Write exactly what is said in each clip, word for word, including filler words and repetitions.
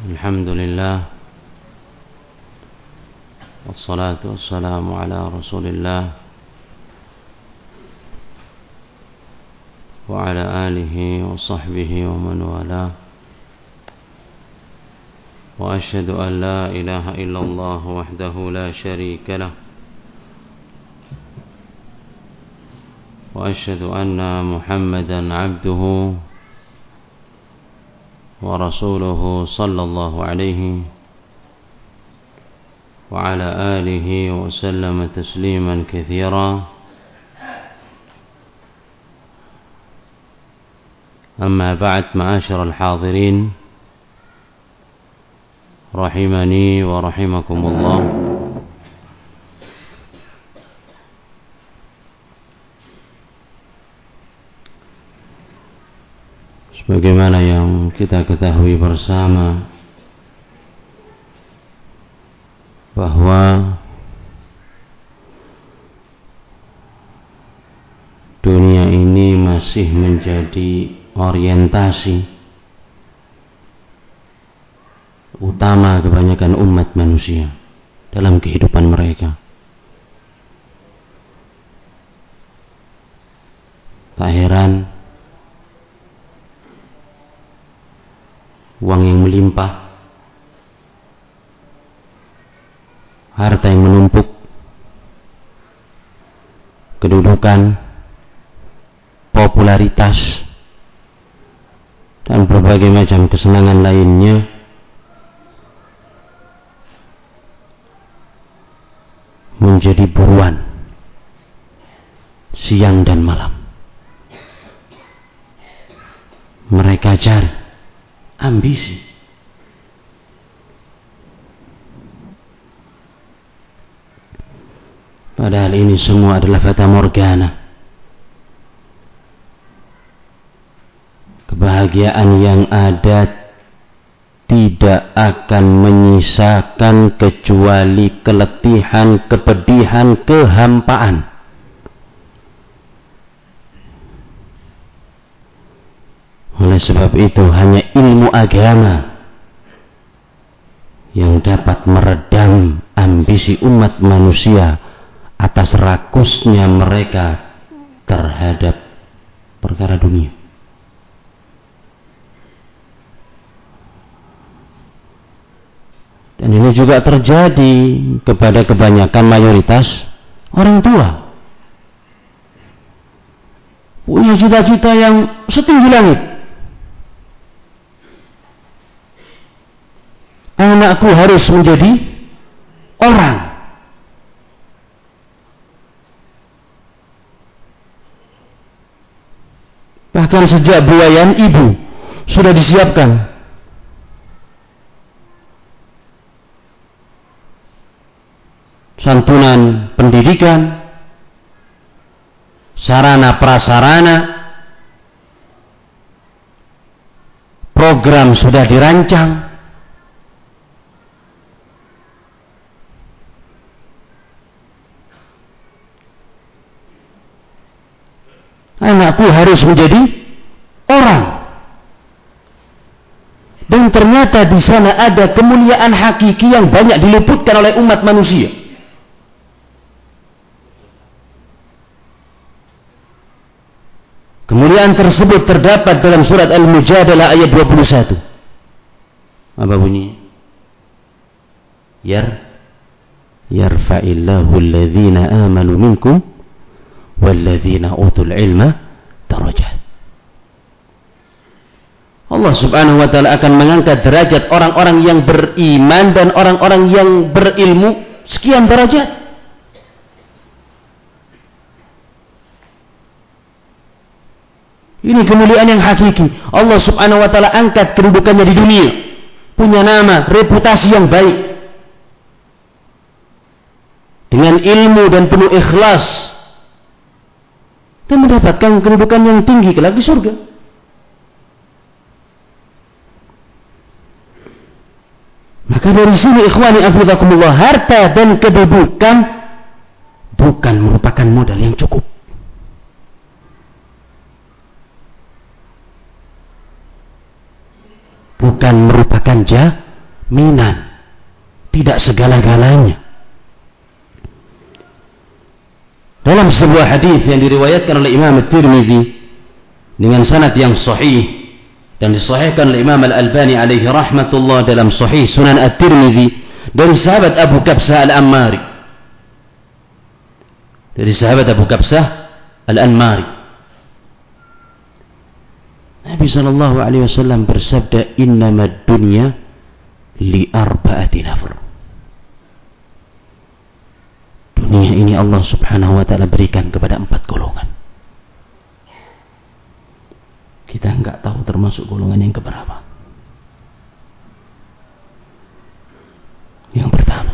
الحمد لله والصلاة والسلام على رسول الله وعلى آله وصحبه ومن والاه وأشهد أن لا إله إلا الله وحده لا شريك له وأشهد أن محمدا عبده ورسوله صلى الله عليه وعلى آله وسلم تسليما كثيرا. أما بعد، معاشر الحاضرين رحمني ورحمكم الله. Sebagaimana yang kita ketahui bersama bahwa dunia ini masih menjadi orientasi utama kebanyakan umat manusia dalam kehidupan mereka. Tak heran uang yang melimpah, harta yang menumpuk, kedudukan, popularitas, dan berbagai macam kesenangan lainnya menjadi buruan siang dan malam. Mereka cari ambisi. Padahal ini semua adalah fata morgana. Kebahagiaan yang ada tidak akan menyisakan kecuali keletihan, kepedihan, kehampaan. Oleh sebab itu hanya ilmu agama yang dapat meredam ambisi umat manusia atas rakusnya mereka terhadap perkara dunia. Dan ini juga terjadi kepada kebanyakan mayoritas orang tua. Punya cita-cita yang setinggi langit. Anakku harus menjadi orang. Bahkan sejak buayan ibu sudah disiapkan santunan pendidikan, sarana prasarana, program sudah dirancang. Anakku harus menjadi orang. Dan ternyata di sana ada kemuliaan hakiki yang banyak diluputkan oleh umat manusia. Kemuliaan tersebut terdapat dalam surat Al-Mujadalah ayat dua puluh satu. Apa bunyi? Yar yarfa'illahu alladhina amanu minkum walladzina utul ilma darajat. Allah Subhanahu wa taala akan mengangkat derajat orang-orang yang beriman dan orang-orang yang berilmu sekian derajat. Ini kemuliaan yang hakiki. Allah Subhanahu wa taala angkat kedudukannya di dunia. Punya nama, reputasi yang baik. Dengan ilmu dan penuh ikhlas. Dan mendapatkan kedudukan yang tinggi kelak di surga. Maka dari sini ikhwani afidakumullah, harta dan kedudukan bukan merupakan modal yang cukup. bukan merupakan cerminan, tidak segala-galanya. Dalam sebuah hadis yang diriwayatkan oleh Imam At-Tirmidzi dengan sanad yang sahih dan disahihkan oleh Imam Al-Albani alaihi rahmatullah dalam Sahih Sunan At-Tirmidzi dari sahabat Abu Kabsah Al-Ammari, dari sahabat Abu Kabsah Al-Ammari, Nabi sallallahu alaihi wasallam bersabda, "Innamad dunya li arba'ati nafar." Dunia ini Allah subhanahu wa ta'ala berikan kepada empat golongan. Kita enggak tahu termasuk golongan yang keberapa. Yang pertama,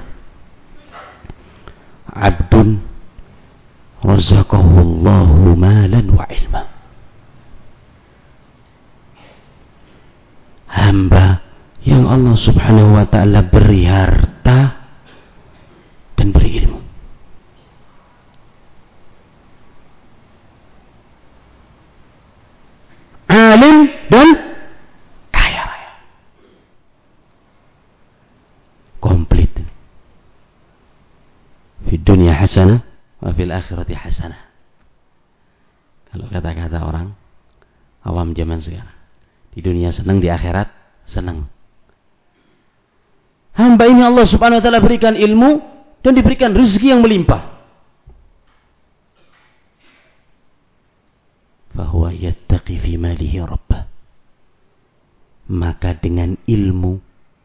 abdun razaqahu Allahu malan wa ilma. Hamba yang Allah subhanahu wa ta'ala beri harta dan beri ilmu. Alim dan kaya raya. Komplit. Di dunia hasanah, wa fil akhirati hasanah. Kalau kata-kata orang awam zaman sekarang. Di dunia senang, di akhirat senang. Hamba ini Allah subhanahu wa ta'ala berikan ilmu dan diberikan rezeki yang melimpah. Fahuwa yattaqi fi malihi rabbah. Maka dengan ilmu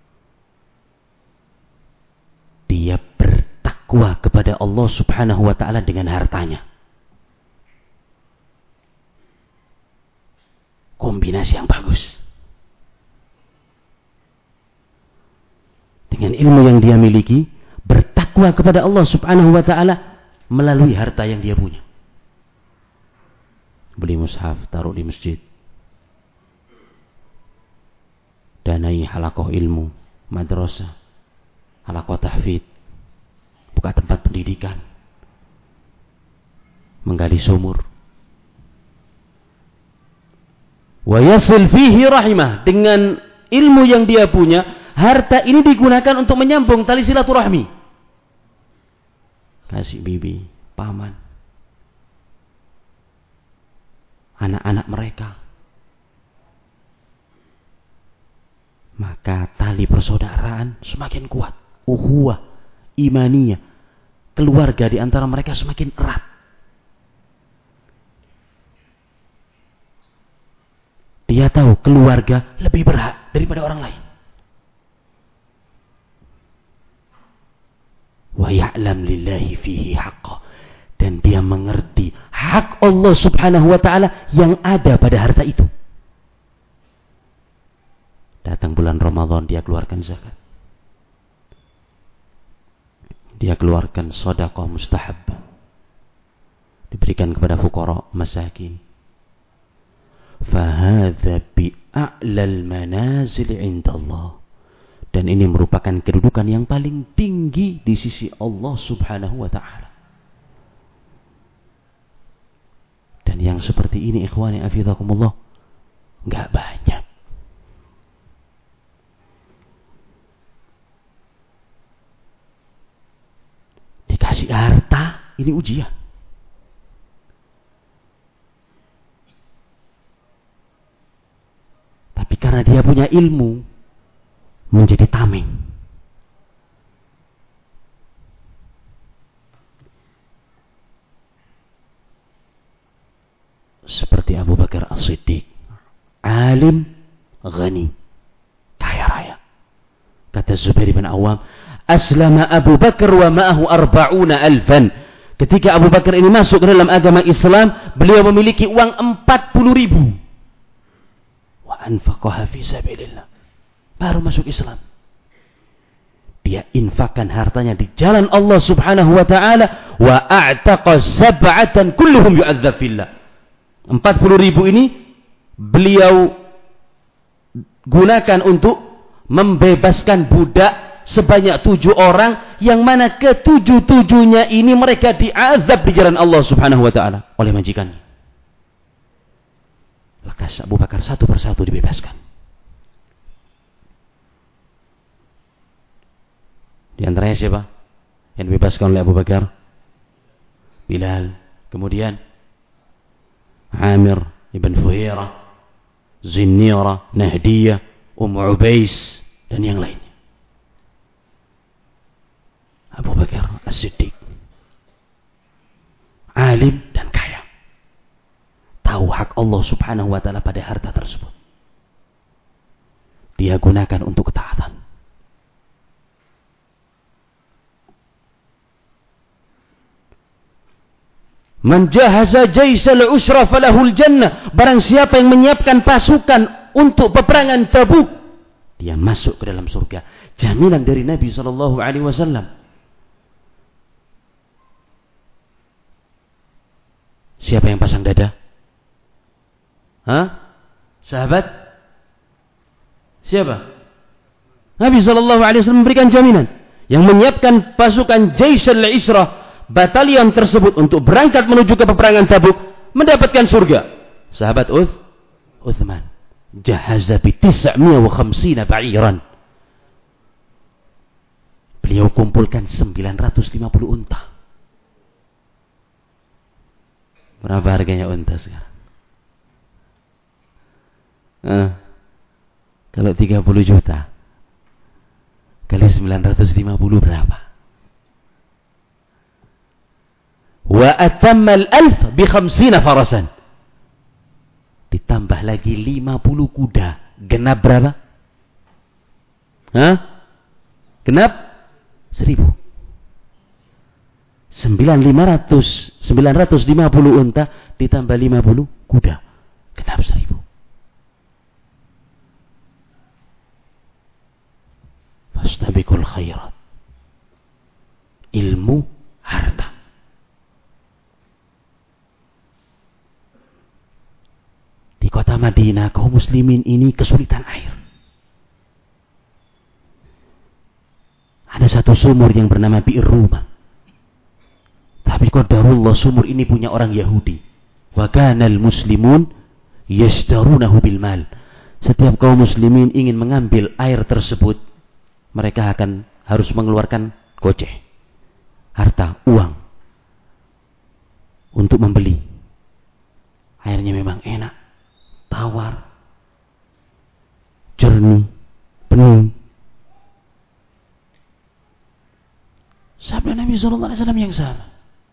dia bertakwa kepada Allah subhanahu wa ta'ala dengan hartanya. Kombinasi yang bagus. Dengan ilmu yang dia miliki, bertakwa kepada Allah subhanahu wa ta'ala melalui harta yang dia punya. Beli mushaf, taruh di masjid. Danai halakoh ilmu, madrasah, halakoh tahfidz, buka tempat pendidikan, menggali sumur. Wa yasil fihi rahimah. Dengan ilmu yang dia punya, harta ini digunakan untuk menyambung tali silaturahmi. Kasih bibi, paman, anak-anak mereka. Maka tali persaudaraan semakin kuat. Uhuwah, imaniyah, keluarga di antara mereka semakin erat. Dia tahu keluarga lebih berhak daripada orang lain. Wa ya'lam lillahi fihi haqqa. Dan dia mengerti hak Allah subhanahu wa ta'ala yang ada pada harta itu. Datang bulan Ramadan, dia keluarkan zakat. Dia keluarkan sedekah mustahab. Diberikan kepada fuqara, masakin. Fahadha bi'a'lal manazil indallah. Dan ini merupakan kedudukan yang paling tinggi di sisi Allah subhanahu wa ta'ala. Dan yang seperti ini, ikhwani afidhakumullah, enggak banyak. Dikasih harta, ini ujian. Tapi karena dia punya ilmu, menjadi tameng. Seperti Abu Bakar As-Siddiq, alim, ghani, kaya raya. Kata Zubair bin Awam, aslama Abu Bakar wa ma'ahu arba'una alfan. Ketika Abu Bakar ini masuk ke dalam agama Islam, beliau memiliki uang empat puluh ribu. Wa anfaqaha fi sabilillah. Baru masuk Islam, dia infakkan hartanya di jalan Allah subhanahu wa ta'ala. Wa a'taqa sab'atan kulluhum yu'adzab fillah. empat puluh ribu ini beliau gunakan untuk membebaskan budak sebanyak tujuh orang, yang mana ketujuh-tujuhnya ini mereka diazab di jalan Allah subhanahu wa ta'ala oleh majikannya. Lekas Abu Bakar satu persatu dibebaskan. Di antaranya siapa yang dibebaskan oleh Abu Bakar? Bilal. Kemudian Amir ibn Fuhairah, Zinnira, Nahdiyah, Ummu Ubais, dan yang lainnya. Abu Bakar As-Siddiq, alim dan kaya, tahu hak Allah subhanahu wa ta'ala pada harta tersebut, dia gunakan untuk ketaatan. Man jahaza jaisal usra falahul jannah. Barang siapa yang menyiapkan pasukan untuk peperangan Tabuk, dia masuk ke dalam surga. Jaminan dari Nabi sallallahu alaihi wasallam. Siapa yang pasang dada? Hah? Sahabat? Siapa? Nabi sallallahu alaihi wasallam memberikan jaminan. Yang menyiapkan pasukan jaisal isra, batalion tersebut untuk berangkat menuju ke peperangan Tabuk, mendapatkan surga. Sahabat Uth, Uthman, jahaza bi tis'mi'a wa khamsina ba'iran. Beliau kumpulkan sembilan ratus lima puluh unta. Berapa harganya unta sekarang? Eh, kalau tiga puluh juta kali sembilan ratus lima puluh berapa? Wa atammal alf bi khamsina farasan. Ditambah lagi lima puluh kuda. Genap berapa? Hah? Genap seribu. Sembilan lima ratus sembilan ratus lima puluh unta ditambah lima puluh kuda. Genap seribu. Fastabiqul khairat. Ilmu harta. Di kota Madinah, kaum muslimin ini kesulitan air. Ada satu sumur yang bernama Bi'r Rumah. Tapi qadarullah, sumur ini punya orang Yahudi. Wa kanal muslimun yashtarunahu bil mal. Setiap kaum muslimin ingin mengambil air tersebut, mereka akan harus mengeluarkan goceh, harta, uang, untuk membeli. Airnya memang enak, tawar, jernih, penuh. Sabda Nabi sallallahu alaihi wasallam yang sama.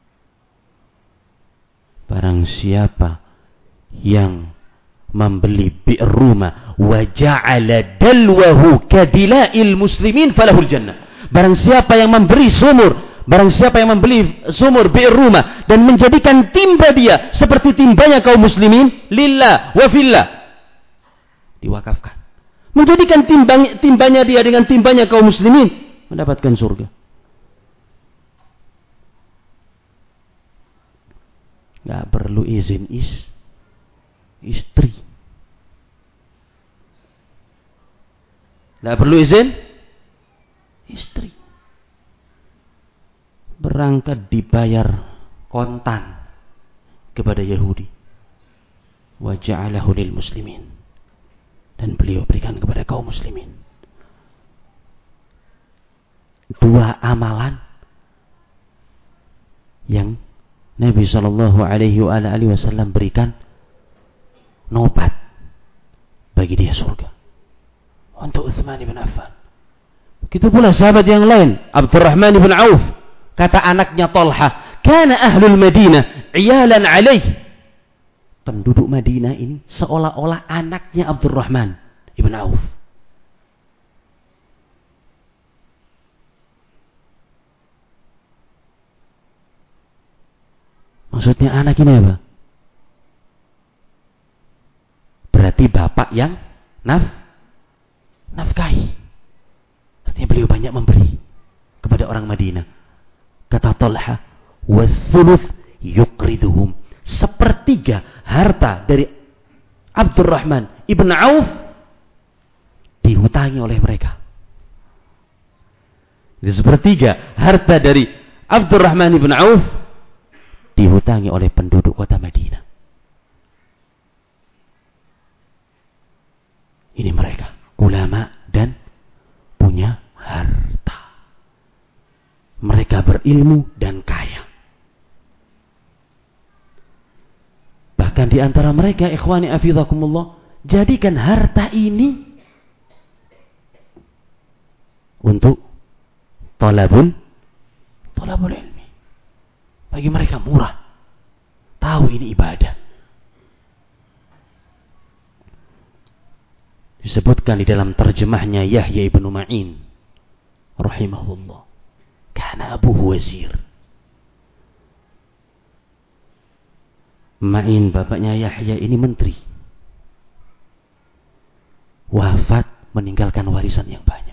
Barang siapa yang membeli Bi'r Rumah wa ja'ala dalwahu kadila'il muslimin falahul jannah. Barang siapa yang memberi sumur, barang siapa yang membeli sumur Bi'r Rumah dan menjadikan timba dia seperti timbanya kaum muslimin, lillah wa fillah, diwakafkan, menjadikan timbang, timbanya dia dengan timbanya kaum muslimin, mendapatkan surga. Gak perlu izin is istri, gak perlu izin istri. Berangkat dibayar kontan kepada Yahudi. Wa ja'alahu lil muslimin. Dan beliau berikan kepada kaum muslimin. Dua amalan yang Nabi sallallahu alaihi wasallam berikan nobat bagi dia surga untuk Utsman bin Affan. Begitu pula sahabat yang lain, Abdurrahman bin Auf. Kata anaknya Talha, kana ahlul Madinah iyalan alaih. Penduduk Madinah ini seolah-olah anaknya Abdurrahman bin Auf. Maksudnya anak ini apa? Berarti bapak yang naf nafkahi. Artinya beliau banyak memberi kepada orang Madinah. Kata Talha, wa thuluth yuqriduhum. Sepertiga harta dari Abdurrahman ibn Auf dihutangi oleh mereka. Jadi sepertiga harta dari Abdurrahman ibn Auf dihutangi oleh penduduk kota Madinah. Ini mereka ulama dan punya harta. berilmu dan kaya. Bahkan di antara mereka, ikhwani afidhakumullah, jadikan harta ini untuk talabul talabul ilmi. Bagi mereka murah. Tahu ini ibadah. Disebutkan di dalam terjemahnya Yahya ibnu Ma'in rahimahullah, kana abuhu wazir. Ma'in bapaknya Yahya ini menteri. Wafat meninggalkan warisan yang banyak.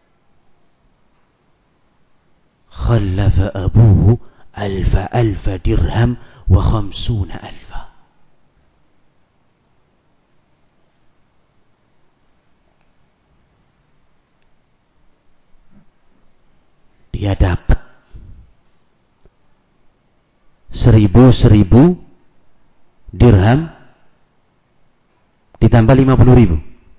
Khallafa abuhu alfa alfa dirham wa khamsuna alfa. Dia dapat seribu-seribu dirham ditambah lima puluh ribu.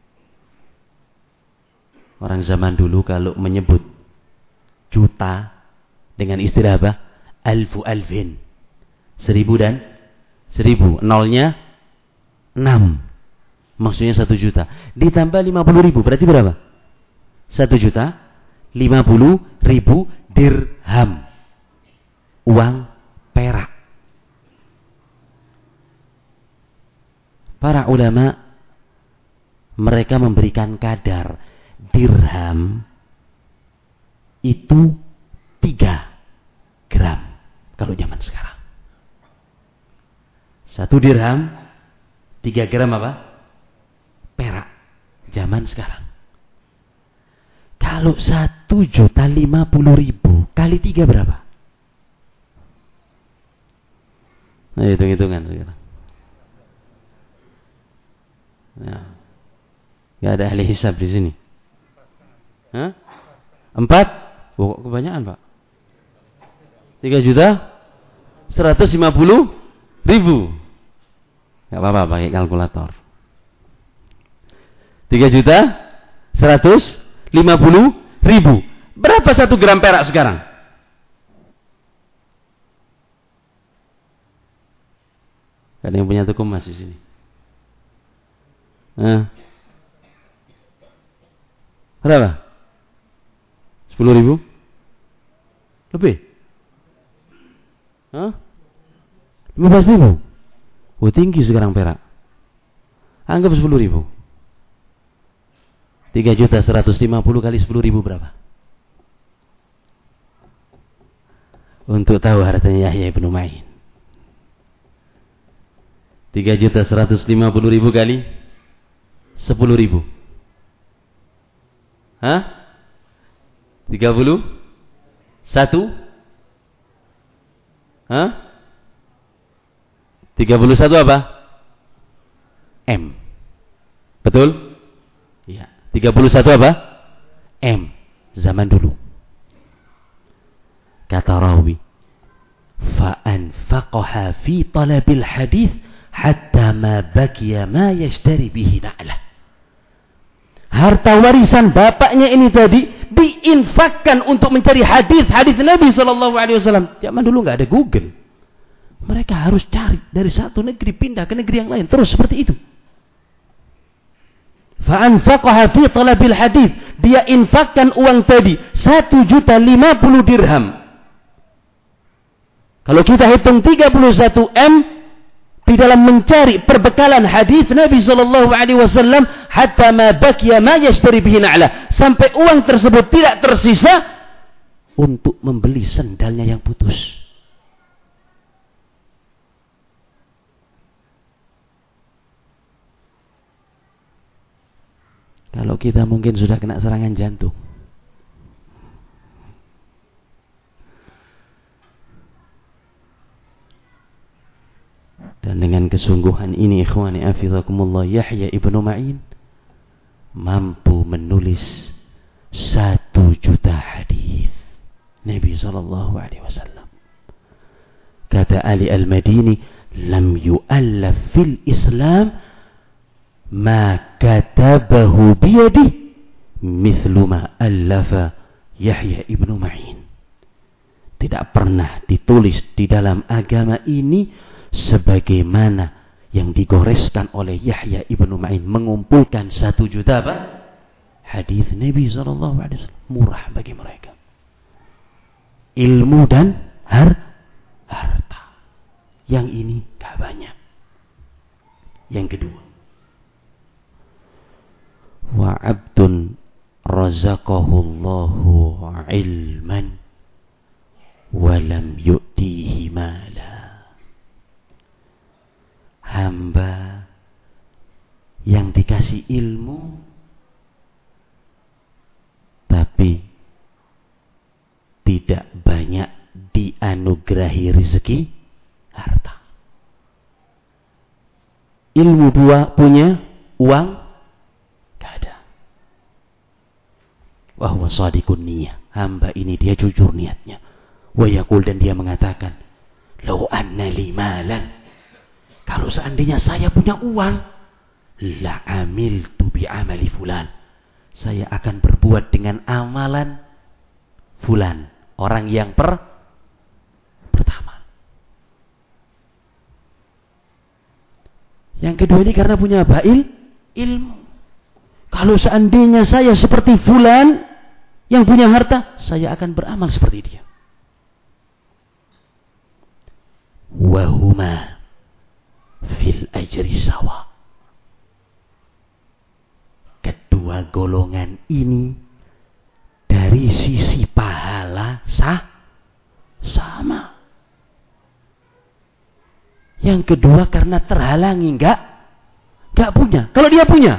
Orang zaman dulu kalau menyebut juta dengan istilah apa? Alfu alfin. Seribu dan seribu. Nolnya enam. Maksudnya satu juta. Ditambah lima puluh ribu. Berarti berapa? Satu juta lima puluh ribu dirham. Uang perak. Para ulama mereka memberikan kadar dirham itu tiga gram kalau zaman sekarang. Satu dirham tiga gram apa? Perak zaman sekarang. Kalau satu juta lima puluh ribu kali tiga berapa? Nah, hitung-hitungan sekarang. Nah, nggak ada ahli hisab di sini. Hah? Empat? Oh, kebanyakan pak. Tiga juta seratus lima puluh ribu. Nggak apa-apa pakai kalkulator. Tiga juta seratus lima puluh ribu. Berapa satu gram perak sekarang? Ada yang punya tukum emas di sini? Nah. Berapa? Sepuluh ribu? Lebih? Hah? Lima belas ribu? Oh, tinggi sekarang perak. Anggap sepuluh ribu. Tiga juta seratus lima puluh kali sepuluh ribu berapa? Untuk tahu hartanya Yahya ibnu Ma'in. Tiga juta seratus lima puluh ribu kali sepuluh ribu. Hah? Tiga puluh satu? Hah? Tiga puluh satu apa? M. Betul? Iya. Tiga puluh satu apa? M. Zaman dulu. Kata rawi, fa'anfaqaha fi talabil hadith hatta ma bakiya ma yashtari bihi na'lah. Harta warisan bapaknya ini tadi diinfakkan untuk mencari hadis-hadis Nabi sallallahu alaihi wasallam. Zaman dulu enggak ada Google. Mereka harus cari dari satu negeri pindah ke negeri yang lain, terus seperti itu. Fa anfaqaha fi talabil hadis. Dia infakkan uang tadi satu juta lima puluh dirham. Kalau kita hitung tiga puluh satu M di dalam mencari perbekalan hadis Nabi sallallahu alaihi wasallam, hatta ma baqiya ma yashtari bihi na'la, sampai uang tersebut tidak tersisa untuk membeli sandalnya yang putus. Kalau kita mungkin sudah kena serangan jantung. Dan dengan kesungguhan ini, ikhwani afizakumullah, Yahya ibnu Ma'in mampu menulis satu juta hadis Nabi sallallahu alaihi wasallam. Kata Ali Al-Madini, lam yu'allaf fil Islam ma katabahu biyadih mithlu ma allafa Yahya ibnu Ma'in. tidak pernah ditulis di dalam agama ini sebagaimana yang digoreskan oleh Yahya ibnu Ma'in, mengumpulkan satu juta apa? Hadis Nabi sallallahu alaihi wasallam. Murah bagi mereka. Ilmu dan har harta. Yang ini gak banyak. Yang kedua, wa abdun razaqahullahu ilman wa lam yu'tihi mala. Hamba yang dikasih ilmu tapi tidak banyak dianugerahi rezeki harta. Ilmu buah punya, uang gak ada. Wa huwa shadiqun niyah. Hamba ini dia jujur niatnya. Wa yaqul, dan dia mengatakan, law anna li malan, kalau seandainya saya punya uang, la amiltu bi amali fulan, saya akan berbuat dengan amalan fulan, orang yang per pertama. Yang kedua ini karena punya apa? Il, ilmu. Kalau seandainya saya seperti fulan yang punya harta, saya akan beramal seperti dia. Wahuma fil ajri sawa. Kedua golongan ini dari sisi pahala sah sama. Yang kedua karena terhalangi, enggak enggak punya. Kalau dia punya,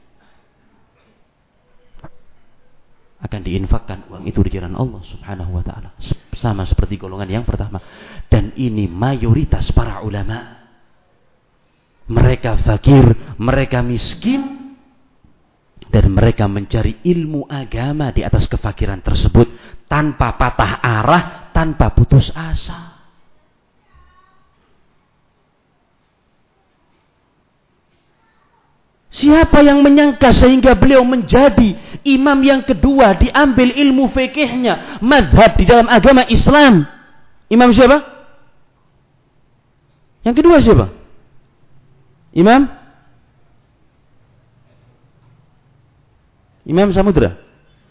akan diinfakkan uang itu di jalan Allah Subhanahu wa taala. Sama seperti golongan yang pertama. Dan ini mayoritas para ulama. Mereka fakir, mereka miskin, dan mereka mencari ilmu agama di atas kefakiran tersebut tanpa patah arah, tanpa putus asa. Siapa yang menyangka sehingga beliau menjadi imam yang kedua, diambil ilmu fikihnya, mazhab di dalam agama Islam. Imam siapa? Yang kedua siapa? Imam? Imam Samudra.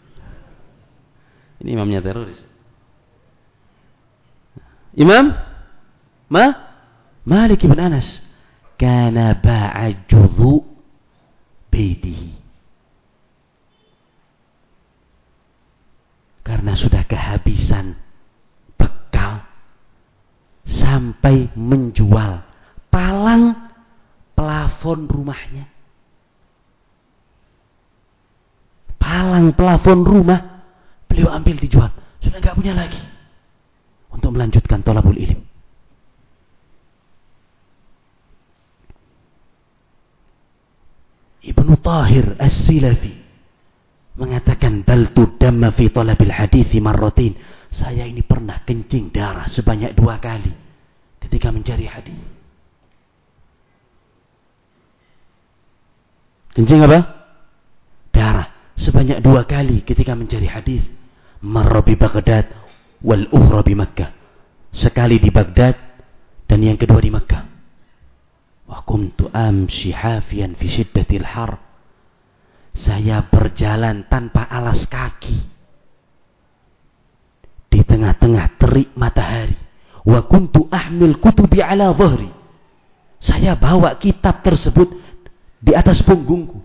Ini imamnya teroris. Imam? Ma? Malik bin Anas. Kana ba'a judhu Bedi. Karena sudah kehabisan bekal sampai menjual palang plafon rumahnya. Palang plafon rumah beliau ambil dijual. Sudah enggak punya lagi untuk melanjutkan thalabul ilm. Ibnu Tahir As-Silafi mengatakan, baltu damma fi talabil hadithi marratin. Saya ini pernah kencing darah sebanyak dua kali ketika mencari hadis. Kencing apa? Darah sebanyak dua kali ketika mencari hadis. Marra bi Baghdad wal ukhra bi Makkah. Sekali di Baghdad dan yang kedua di Makkah. Wa kuntu amshi hafiyan fi shiddatil har. Saya berjalan tanpa alas kaki di tengah-tengah terik matahari. Wa kuntu ahmil kutubi ala dhahri. Saya bawa kitab tersebut di atas punggungku.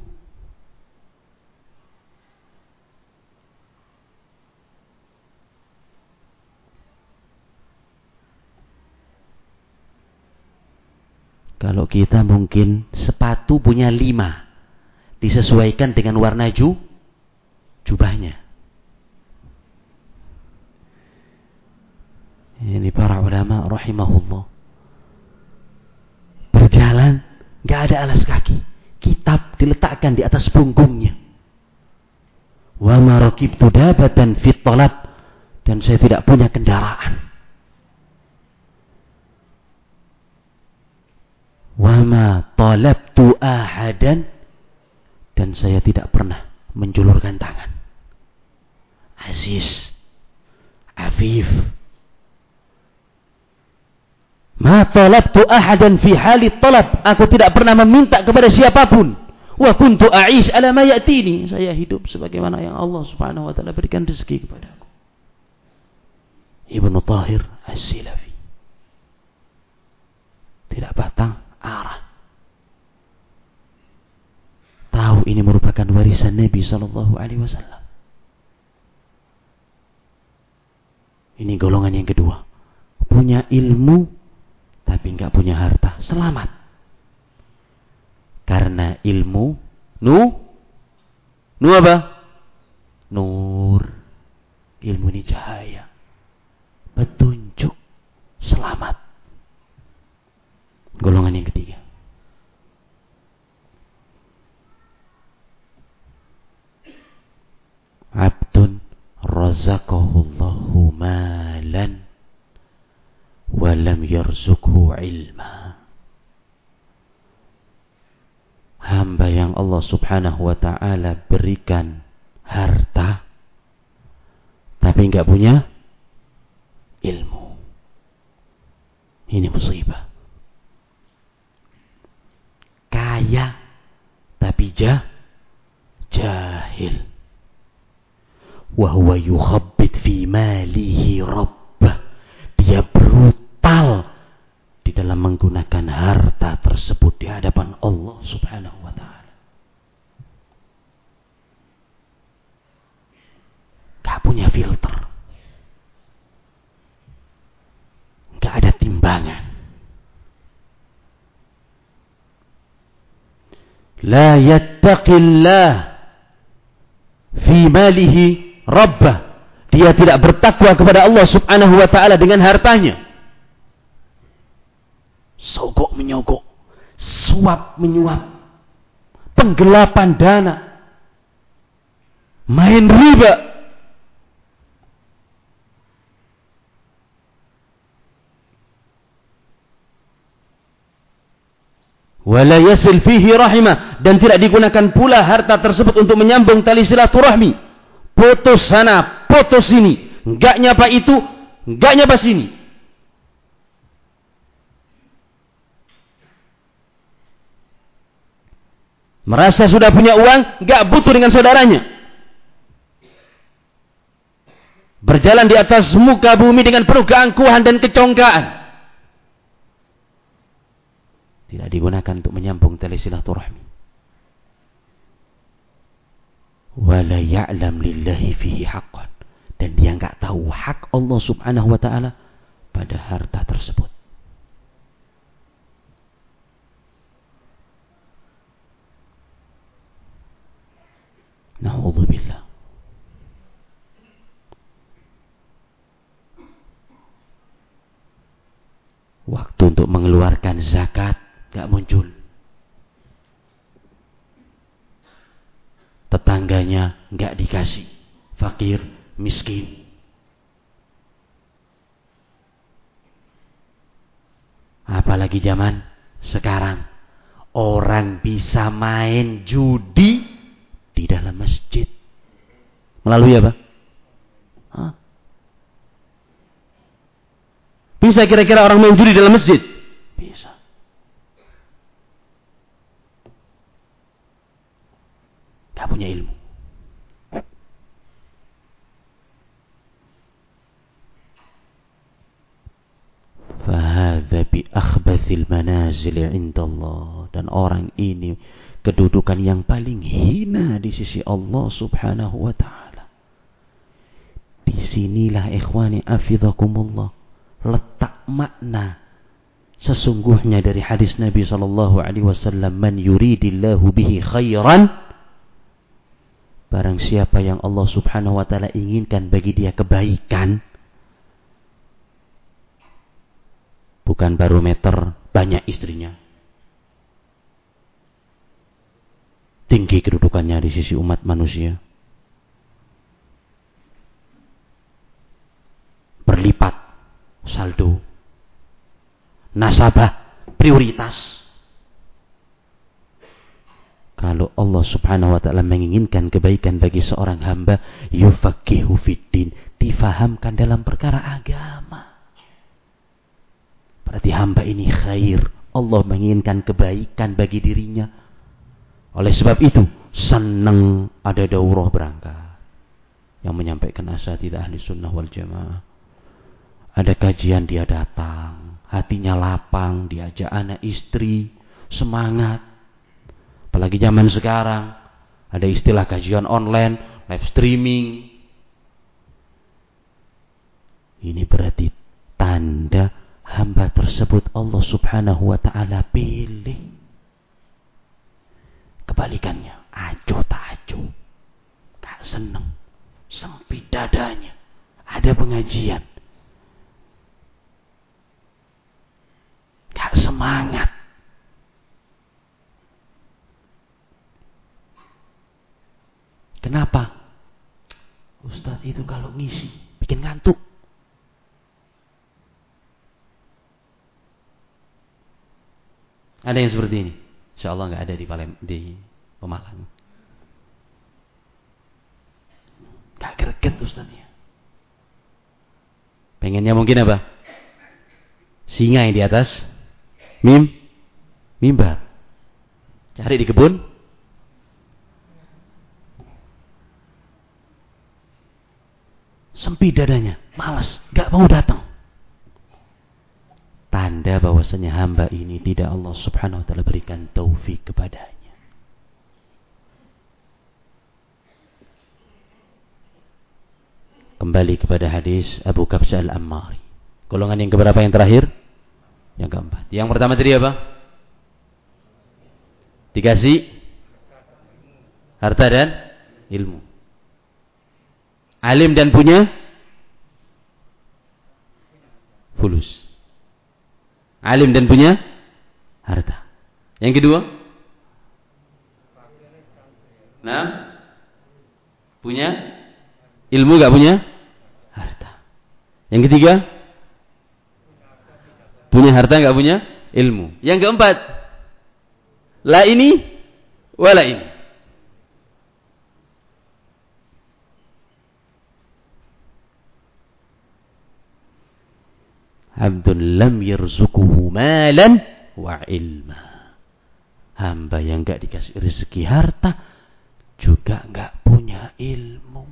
Kalau kita mungkin sepatu punya lima, disesuaikan dengan warna ju, jubahnya. Ini para ulama rahimahullah. Berjalan, gak ada alas kaki. Kitab diletakkan di atas punggungnya. Wa ma rakibtu dabatan fit talab, dan saya tidak punya kendaraan. Wama talabtu ahadan, dan saya tidak pernah menjulurkan tangan. Aziz, Afif, Ma talabtu ahadan fi halit talab. Aku tidak pernah meminta kepada siapapun. Wa kuntu a'ish ala ma ya'tini. Saya hidup sebagaimana yang Allah Subhanahu wa taala berikan rezeki kepadaku. Ibnu Tahir As-Silafi. Tidak batang arah. Tahu ini merupakan warisan Nabi sallallahu alaihi wasallam. Ini golongan yang kedua. Punya ilmu tapi enggak punya harta, selamat. Karena ilmu nu nu apa? Nur. Ilmu ini cahaya, petunjuk, selamat. Golongan yang ketiga. Abdun razaqahullahu malan wa lam yarzuqhu ilma. Hamba yang Allah Subhanahu wa taala berikan harta tapi enggak punya ilmu. Ini musibah. Kaya tapi jah jahil. Wahwa yukhabbit fi malihi rabbah. Dia brutal di dalam menggunakan harta tersebut di hadapan Allah Subhanahu wa taala. Gak punya filter. Gak ada timbangan. La yattaqillah fi malihi rabbah. Dia tidak bertakwa kepada Allah Subhanahu wa taala dengan hartanya. Sogok menyogok, suap menyuap, penggelapan dana, main riba. Wala yasil fihi rahimah, dan tidak digunakan pula harta tersebut untuk menyambung tali silaturahmi. Putus sana, putus sini, enggak nyapa itu, enggak nyapa sini. Merasa sudah punya uang, enggak butuh dengan saudaranya. Berjalan di atas muka bumi dengan penuh keangkuhan dan kecongkaan. Tidak digunakan untuk menyambung tali silaturahmi. Wala ya'lam lillahi fihi haqqan, dan dia enggak tahu hak Allah Subhanahu wa taala pada harta tersebut. Na'udzubillah. Waktu untuk mengeluarkan zakat gak muncul. Tetangganya gak dikasih. Fakir, miskin. Apalagi zaman sekarang, orang bisa main judi di dalam masjid. Melalui apa? Hah? Bisa kira-kira orang main judi dalam masjid? Bisa. Gak punya ilmu. Fahadha bi akhbathil manazil indallah. Dan orang ini kedudukan yang paling hina di sisi Allah Subhanahu wa taala. Disinilah ikhwani afidhakumullah letak makna sesungguhnya dari hadis Nabi sallallahu alaihi wasallam, man yuridillahu bihi khairan, barang siapa yang Allah Subhanahu wa taala inginkan bagi dia kebaikan, bukan barometer banyak istrinya, tinggi kedudukannya di sisi umat manusia, berlipat saldo, nasabah, prioritas. Kalau Allah Subhanahu wa taala menginginkan kebaikan bagi seorang hamba, yufaqihu fiddin, difahamkan dalam perkara agama. Berarti hamba ini khair. Allah menginginkan kebaikan bagi dirinya. Oleh sebab itu, senang ada daurah berangkat. Yang menyampaikan asatidzah ahli sunnah wal jamaah. Ada kajian dia datang. Hatinya lapang, diajak anak istri. Semangat. Apalagi zaman sekarang. Ada istilah kajian online, live streaming. Ini berarti tanda hamba tersebut Allah subhanahu wa ta'ala pilih. Kebalikannya, acuh tak acuh, tak senang, sempit dadanya, ada pengajian, tak semangat. Kenapa? Ustadz itu kalau ngisi bikin ngantuk. Ada yang seperti ini? Insya Allah nggak ada di Palem, di Pemalang. Gak greget ustadznya. Pengennya mungkin apa? Singa yang di atas mim, mimbar. Cari di kebun. Sempit dadanya, malas, gak mau datang. Tanda bahwasanya hamba ini tidak Allah subhanahu wa ta'ala berikan taufik kepadanya. Kembali kepada hadis Abu Kabsah al-Ammari. Golongan yang keberapa yang terakhir? Yang keempat. Yang pertama tadi apa? Dikasih harta dan ilmu. Alim dan punya fulus. Alim dan punya harta. Yang kedua, nah, punya ilmu gak punya harta. Yang ketiga, punya harta gak punya ilmu. Yang keempat, la ini wala ini. Abdun lam yarzukuhu malan wa ilma. Hamba yang enggak dikasih rezeki harta juga enggak punya ilmu.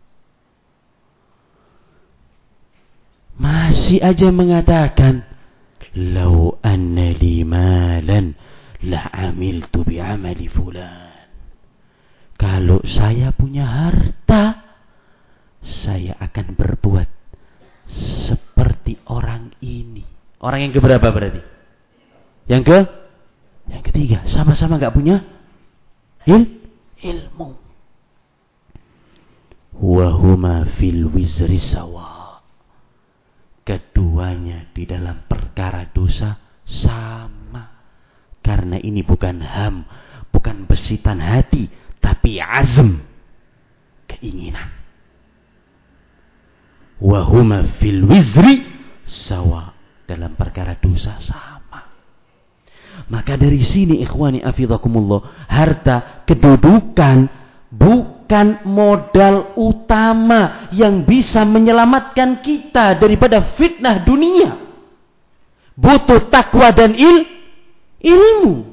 Masih aja mengatakan lau anna li malan la amiltu bi amali fulan. Kalau saya punya harta, saya akan berbuat seperti orang ini. Orang yang keberapa berarti? Yang ke? Yang ketiga. Sama-sama gak punya il ilmu. Wahuma fil wizri sawa. Keduanya di dalam perkara dosa sama. Karena ini bukan ham, bukan besitan hati, tapi azm, keinginan. Wahuma fil wizri sawa, dalam perkara dosa sama. Maka dari sini ikhwani afidhakumullah, harta, kedudukan bukan modal utama yang bisa menyelamatkan kita daripada fitnah dunia. Butuh takwa dan il ilmu.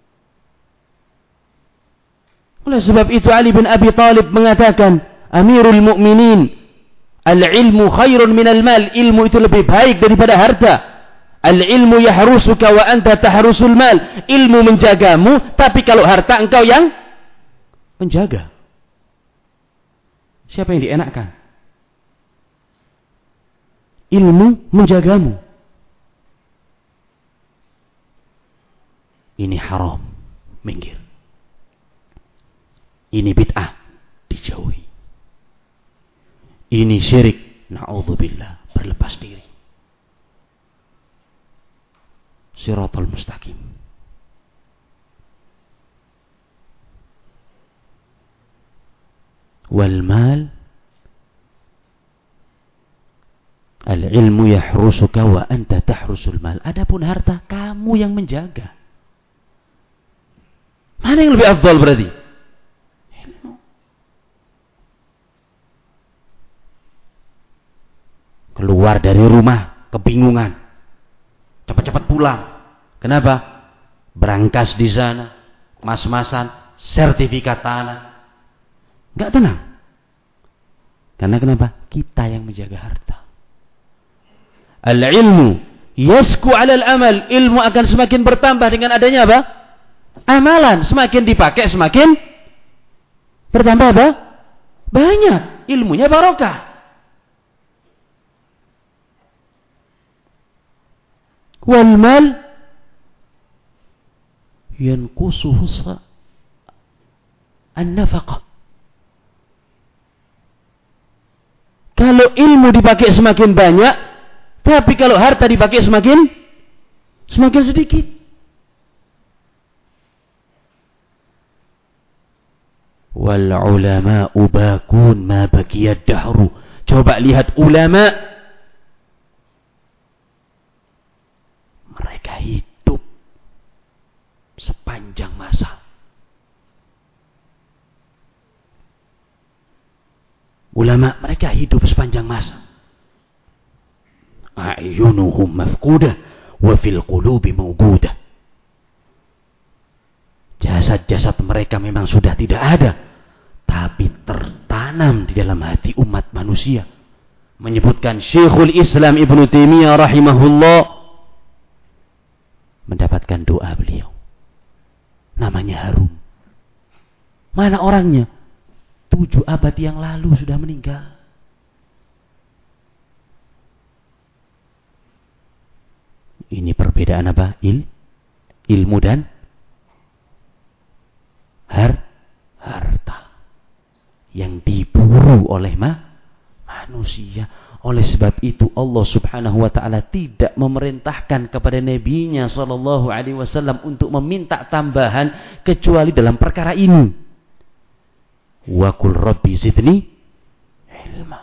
Oleh sebab itu Ali bin Abi Thalib mengatakan, Amirul Mukminin, al-ilmu khairun minal mal. Ilmu itu lebih baik daripada harta. Al-ilmu yahrusuka wa anta tahrusul mal. Ilmu menjagamu, tapi kalau harta engkau yang menjaga. Siapa yang dienakkan? Ilmu menjagamu. Ini haram, minggir. Ini bid'ah, dijauhi. Ini syirik, na'udzubillah, berlepas diri. Siratal mustaqim. Wal mal, al-ilmu yahrusuka wa anta tahrusul mal. Adapun harta, kamu yang menjaga. Mana yang lebih afdal berarti? Ilmu. Keluar dari rumah, kebingungan. cepat-cepat pulang. Kenapa? Berangkas di sana, mas-masan, sertifikat tanah. Enggak tenang. Karena kenapa? Kita yang menjaga harta. Al-ilmu yasku 'alal amal. Ilmu akan semakin bertambah dengan adanya apa? Amalan. Semakin dipakai semakin bertambah apa? Banyak. Ilmunya barokah. Wal mal yanqusuhu an-nafaqah. Kalau ilmu dipakai semakin banyak, tapi kalau harta dipakai semakin semakin sedikit. Wal ulama'u bakun ma baqiya dahru. Coba lihat ulama, mereka hidup sepanjang masa. Ulama mereka hidup sepanjang masa. A'yunuhum mafqudah wa fil qulubi mawqudah. Jasad-jasad mereka memang sudah tidak ada, tapi tertanam di dalam hati umat manusia. Menyebutkan Syekhul Islam Ibnu Taimiyah rahimahullah, mendapatkan doa beliau. Namanya harum. Mana orangnya? Tujuh abad yang lalu sudah meninggal. Ini perbedaan apa? Il, ilmu dan har, harta yang diburu oleh ma, manusia. Oleh sebab itu Allah Subhanahu wa taala tidak memerintahkan kepada nabinya sallallahu alaihi wasallam untuk meminta tambahan kecuali dalam perkara ini. Wa qul rabbi zidni ilma.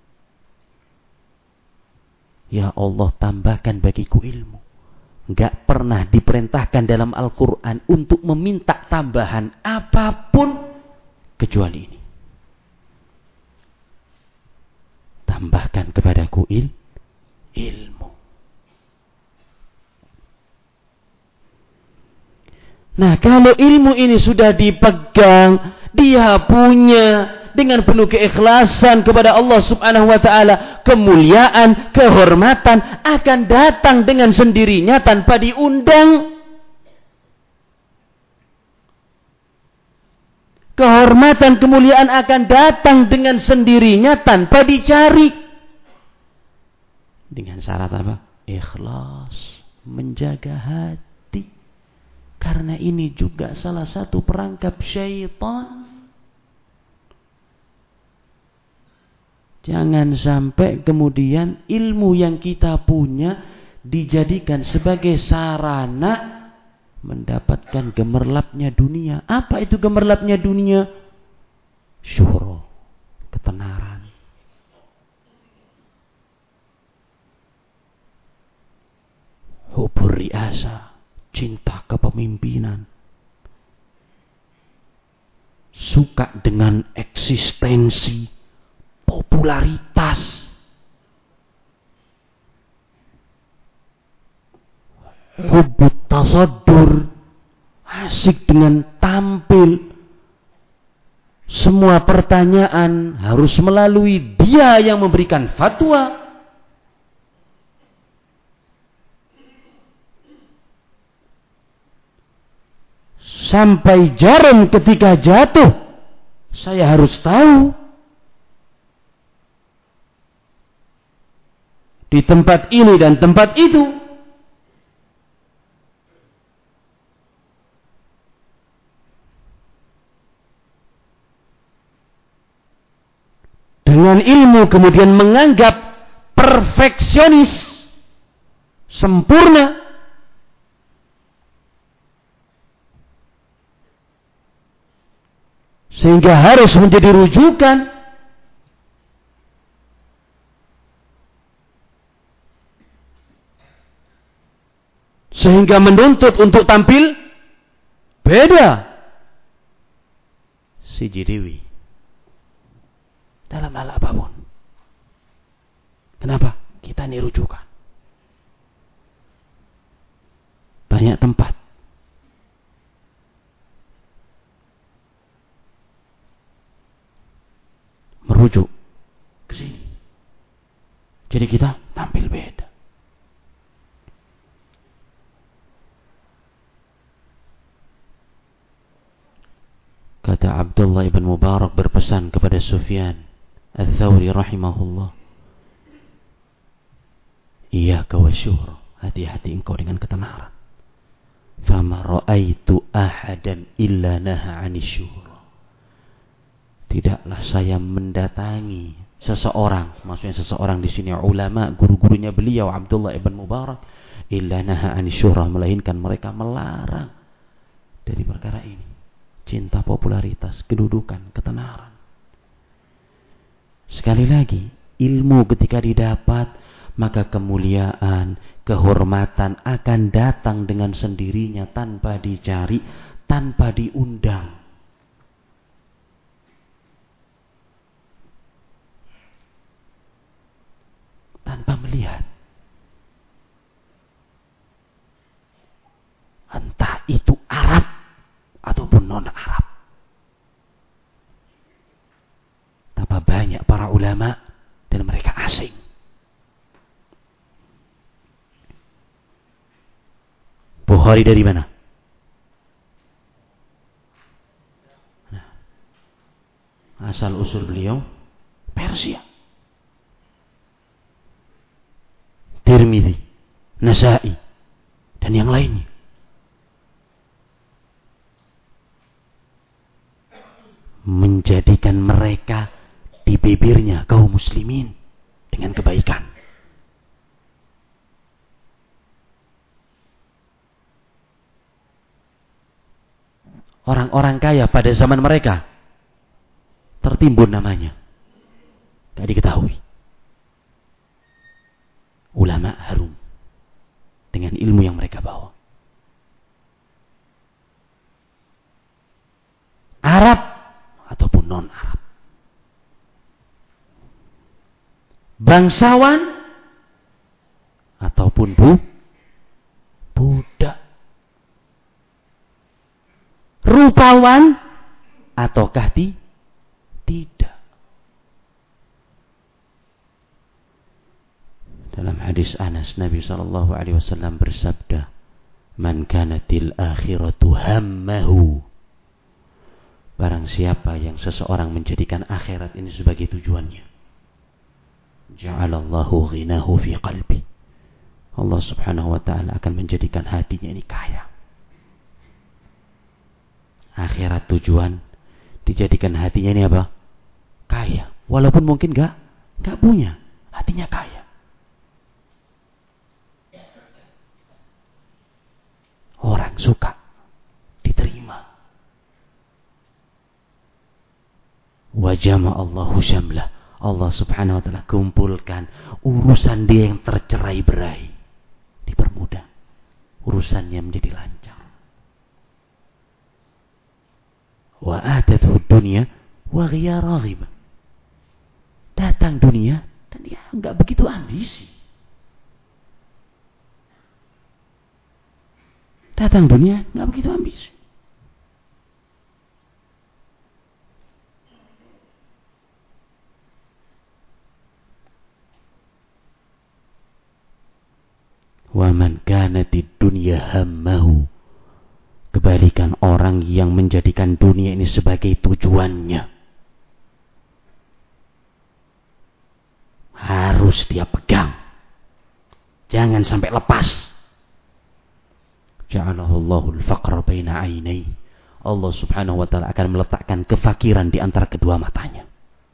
Ya Allah, tambahkan bagiku ilmu. Enggak pernah diperintahkan dalam Al-Quran untuk meminta tambahan apapun kecuali ini. Tambahkan kepadaku il, ilmu. Nah, kalau ilmu ini sudah dipegang, dia punya dengan penuh keikhlasan kepada Allah Subhanahu wa taala, kemuliaan, kehormatan akan datang dengan sendirinya tanpa diundang. Kehormatan, kemuliaan akan datang dengan sendirinya tanpa dicari. Dengan syarat apa? Ikhlas, menjaga hati. Karena ini juga salah satu perangkap syaitan. Jangan sampai kemudian ilmu yang kita punya dijadikan sebagai sarana mendapatkan gemerlapnya dunia. Apa itu gemerlapnya dunia? Syuhra, ketenaran. Hubur riasa, cinta kepemimpinan. Suka dengan eksistensi, popularitas. Hubbut tasaddur, asik dengan tampil. Semua pertanyaan harus melalui dia yang memberikan fatwa. Sampai jarum ketika jatuh, saya harus tahu. Di tempat ini dan tempat itu. Dengan ilmu kemudian menganggap perfeksionis, sempurna. Sehingga harus menjadi rujukan. Sehingga menuntut untuk tampil beda. Siji dewi. Dalam hal apapun. Kenapa? Kita ini rujukan. banyak tempat. Merujuk ke sini. Jadi kita tampil beda. Kata Abdullah ibn Mubarak berpesan kepada Sufyan Ats-Tsauri rahimahullah, iyyaka wasyuhra, hati-hati engkau dengan ketenaran. Fama ra'aitu ahadan illa naha 'anis syuhra. Tidaklah saya mendatangi seseorang, maksudnya seseorang di sini ulama, guru-gurunya beliau Abdullah ibn Mubarak, illa naha 'anis syuhra, melainkan mereka melarang dari perkara ini. Cinta popularitas, kedudukan, ketenaran. Sekali lagi, ilmu ketika didapat, maka kemuliaan, kehormatan akan datang dengan sendirinya tanpa dicari, tanpa diundang. Tanpa melihat. Entah itu Arab ataupun non-Arab. Tambah banyak para ulama dan mereka asing. Bukhari dari mana? Nah, asal usul beliau Persia. Tirmidzi, Nasa'i, dan yang lainnya. Menjadikan mereka di bibirnya kaum muslimin dengan kebaikan. Orang-orang kaya pada zaman mereka tertimbun namanya, tidak diketahui. Ulama harum dengan ilmu yang mereka bawa. Arab ataupun non-Arab, bangsawan ataupun bu budak, rupawan ataukah ti? Tidak. Dalam hadis Anas, Nabi sallallahu alaihi wasallam bersabda, "Man kanatil akhiratu hammahu." Barang siapa yang seseorang menjadikan akhirat ini sebagai tujuannya, ja'alallahu ghinahu fi qalbi. Allah Subhanahu wa taala akan menjadikan hatinya ini kaya. Akhirat tujuan, dijadikan hatinya ini apa? Kaya. Walaupun mungkin enggak enggak punya, hatinya kaya. Orang suka diterima. Wa jama'allahu syamlah. Allah Subhanahu wa taala kumpulkan urusan dia yang tercerai berai, dipermudah. Urusannya menjadi lancar. Wa atathu dunya wa ghiya raghib. Datang dunia dan dia enggak begitu ambisi. Datang dunia enggak begitu ambisi. Wa man kanatid dunya hammahu. Kebalikan orang yang menjadikan dunia ini sebagai tujuannya, harus dia pegang, jangan sampai lepas. Ja'alahu al-faqra baina 'ainai. Allah Subhanahu wa taala akan meletakkan kefakiran di antara kedua matanya.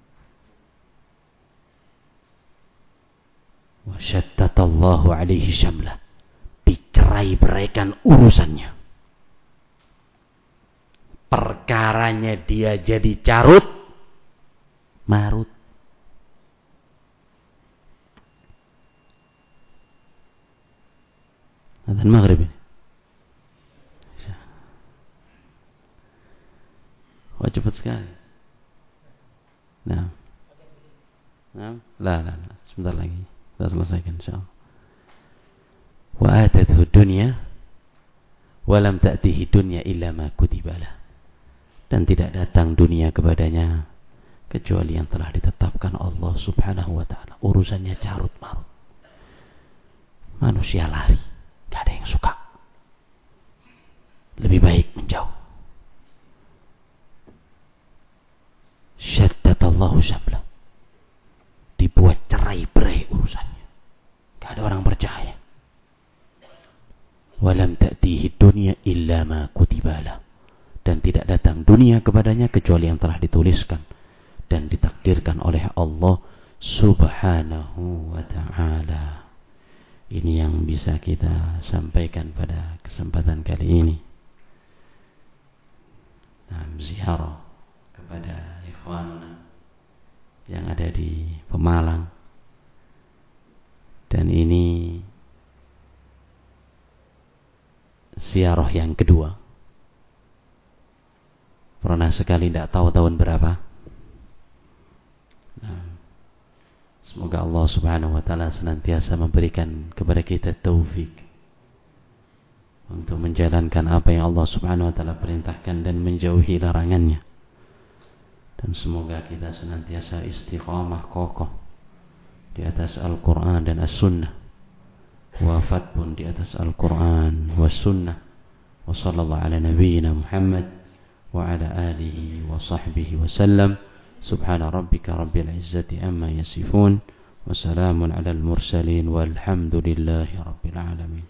Wa shattatallahu alaihi syamlah. Dicerai beraikan urusannya. Perkaranya dia jadi carut marut. Adzan maghrib ini. Wah, cepat sekali. Nah. Nah, lah, lah, lah. Sebentar lagi. Kita selesaikan insyaallah. Wa atathu dunya Walam ta'tihi dunya illa ma kutibalah. Dan tidak datang dunia kepadanya kecuali yang telah ditetapkan Allah Subhanahu wa ta'ala. Urusannya carut marut. Manusia lari, gak ada yang suka. Lebih baik menjauh. Syaddatallahu syamlah. Dibuat cerai-berai urusannya. Gak ada orang percaya. Walam ta'tihi dunya illa ma kutibalah. Dan tidak datang dunia kepadanya kecuali yang telah dituliskan dan ditakdirkan oleh Allah Subhanahu wa ta'ala. Ini yang bisa kita sampaikan pada kesempatan kali ini. Nah, ziarah kepada ikhwan yang ada di Pemalang. Dan ini ziarah yang kedua. Pernah sekali tidak tahu tahun berapa. Nah, semoga Allah Subhanahu wa ta'ala senantiasa memberikan kepada kita taufik untuk menjalankan apa yang Allah Subhanahu wa ta'ala perintahkan dan menjauhi larangannya. Dan semoga kita senantiasa istiqamah kokoh di atas Al-Quran dan As-Sunnah. Wafat pun di atas Al-Quran wa Sunnah. Wa sallallahu ala nabiyyina Muhammad wa ala alihi wa sahbihi wa sallam. Subhana rabbika rabbil izzati amma yasifun. Wa salamun ala al-mursalin walhamdulillahi rabbil alamin.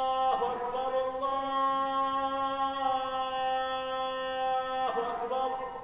الله أكبر.